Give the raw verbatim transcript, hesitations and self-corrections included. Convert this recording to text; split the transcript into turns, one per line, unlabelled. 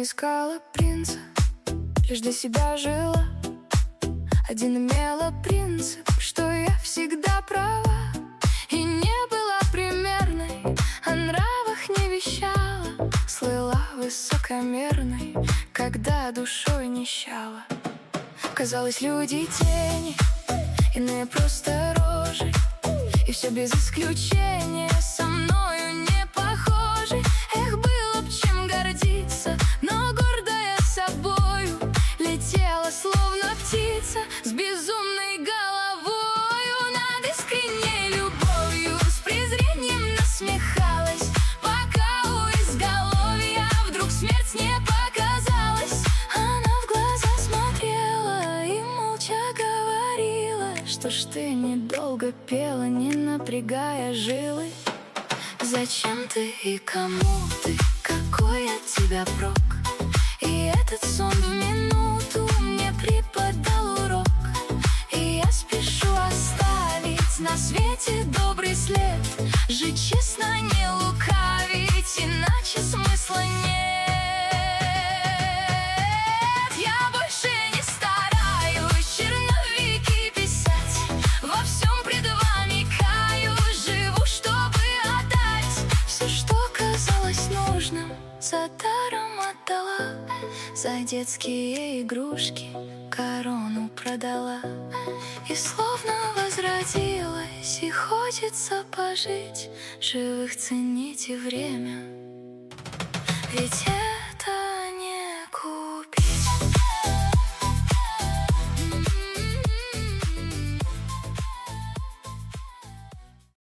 искала принца, лишь для себя жила. Один имела принцип, что я всегда права, и не была примерной, о нравах не вещала, слыла высокомерной, когда душой нищала. Казалось, люди тени, иные просто рожи, и все без исключения со мною не похожи. Эх, было б чем гордиться, но гордая собою летела, словно птица, с безумной головою. Над искренней любовью с презрением насмехалась, пока у изголовья вдруг смерть не показалась. Она в глаза смотрела и молча говорила: что ж ты недолго пела, не напрягая жилы? Зачем ты и кому ты, какой от тебя прок? И этот сон в минуту мне преподал урок, и я спешу оставить на свете добрый след, жить честно, не лукавить, иначе смысла нет. Я больше не стараюсь черновики писать, во всем пред вами каюсь, живу, чтобы отдать все, что казалось нужным, за даром отдала. За детские игрушки корону продала, и словно возродилась, и хочется пожить, живых цените время. Ведь